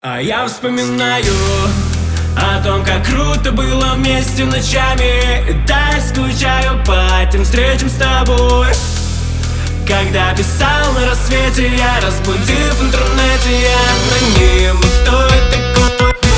А я вспоминаю о том, как круто было вместе ночами. Да, я скучаю по тем встречам с тобой. Когда писал на рассвете, я разбудил в интернете, я аноним. Кто это такой?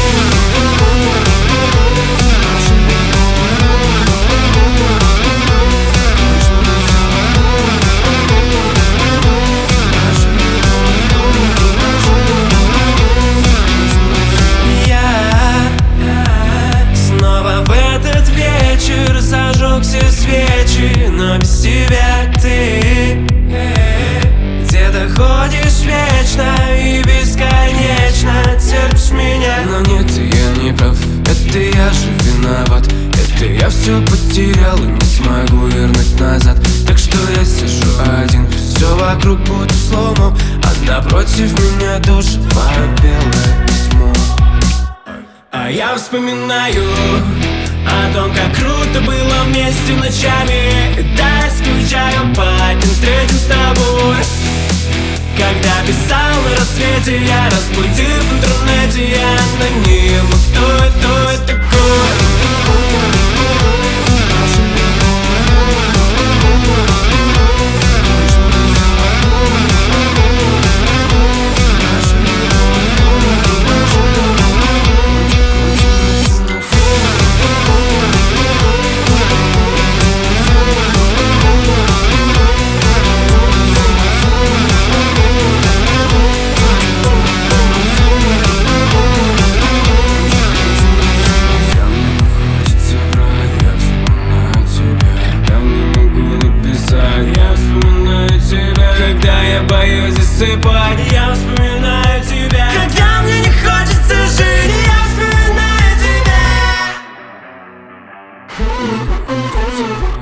Зажег все свечи, но без тебя ты где-то ходишь вечно и бесконечно терпишь меня. Но нет, я не прав, это я же виноват. Это я все потерял и не смогу вернуть назад. Так что я сижу один, все вокруг будто сломом, а напротив меня душит мое белое письмо. А я вспоминаю о том, как круто было вместе ночами. Да, я скучаю по тем встречам с тобой. Когда писал на рассвете, я разбудил в интернете, я аноним. Кто это такой? Боюсь засыпать, я вспоминаю тебя. Когда мне не хочется жить, я вспоминаю тебя.